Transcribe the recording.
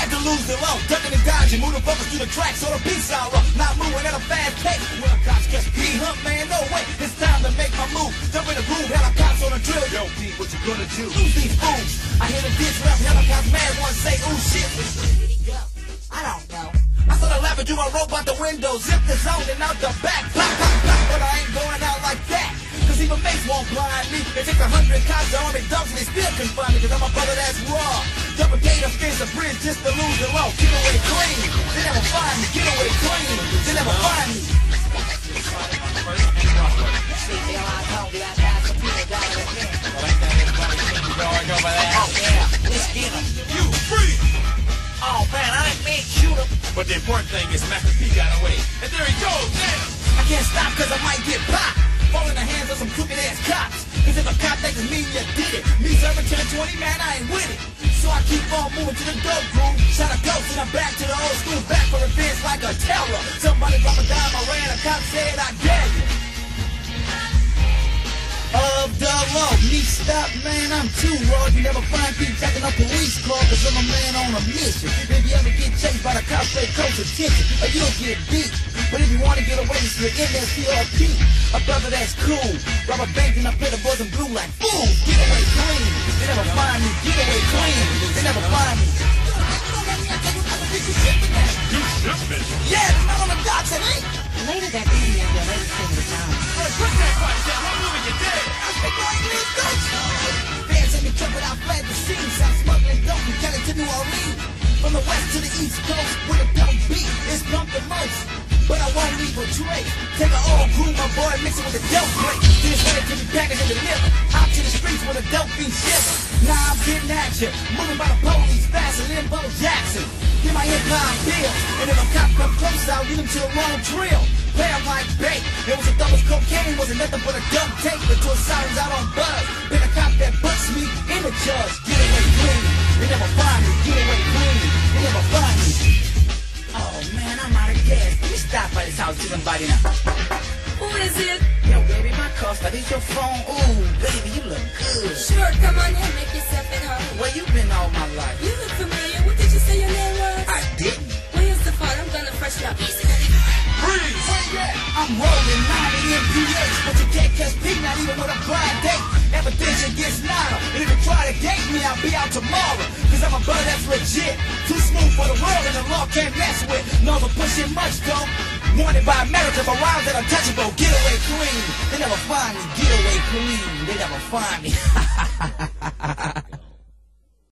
Had to lose the low, ducking and dodging, moving focus through the tracks on a beat out rough. Not moving at a fast pace. When the cops catch me, man, no way. It's time to make my move. Jump in the groove, helicopters on a drill. Yo, Pete, what you gonna do? Lose these fools. I hear the diss rap, helicopters mad, one say, ooh shit. Where'd he go? I don't know. I started laughing through my rope out the window, zip the zone and out the back. Pop, pop, pop, but I ain't going out like that. Cause even Mace won't blind me. It takes 100 cops to army dogs and they still can find me. Cause I'm a brother that's raw. Double gator fins the bridge just to lose the low. Get away clean. They never find me. Get away clean. They never find me. Oh yeah, let's get him. You free! Oh man, I ain't mean shoot him. But the important thing is Master P got away. And there he goes, damn! I can't stop cause I might get popped. Fall in the hands of some crooked ass cops. Cause if a cop thinks it's me, you did it. Me serving to the 20, man, I ain't with it. So I keep on moving to the dope groove. Shot a ghost and I'm back to the old school. Back for revenge like a terror. Somebody drop a dime, I ran, a cop said I dare you. Of the law, me stop, man, I'm too raw. You never find me jacking up police car, cause I'm a man on a mission. If you ever get chased by the cops, pay close attention, or you don't get beat. But if you wanna get away, it's the NSCRP. A brother that's cool. Rob a bank and I play the boys in blue like boom. Get away clean. They never find me. Get away clean. They never find me. You shipping! Yeah, I'm not on the docks, it ain't. Later that evening, the lady came to town. Put that fight down, I'm moving you dead! Fans in the truck without fled the scene. South smuggling dope from Cali to New Orleans. From the west to the east coast, where the dope beat is pumped the most. But I won't leave a trace. Take an old crew, my boy, mix it with the dope break. Then it's ready to be packaged and delivered. Out to the streets where the dope be shivered. Now I'm getting at you, moving by the police faster than Bo Jackson. Get my hip-hop bills, and if a cop come close, I'll lead him to the wrong drill. Play him like bait. It was a double cocaine, wasn't nothing but a dope tape. Until it sounds out on buzz. Been a cop that puts me in the judge. Get away clean, they never find me. Get away clean, they never find me. Oh man, I'm out of gas. Let me stop by this house to somebody now. Who is it? Yo, baby, my customer, this your phone? Ooh, baby, you look good. Sure, come on in, make yourself at home. Where you been all my life? You look familiar. What did you say your name was? I didn't. Where's the fun? I'm gonna freshen up. Easy. Freeze! I'm rolling 90 MPH, but you can't catch me, not even with a blind date. Evidence gets louder, and if you try to gate me, I'll be out tomorrow. Cause I'm a brother that's legit, too smooth for the world, and the law can't mess with. No, but pushing much though. Wanted by America, but rhymes that untouchable. Get away clean, they never find me. Get away clean, they never find me.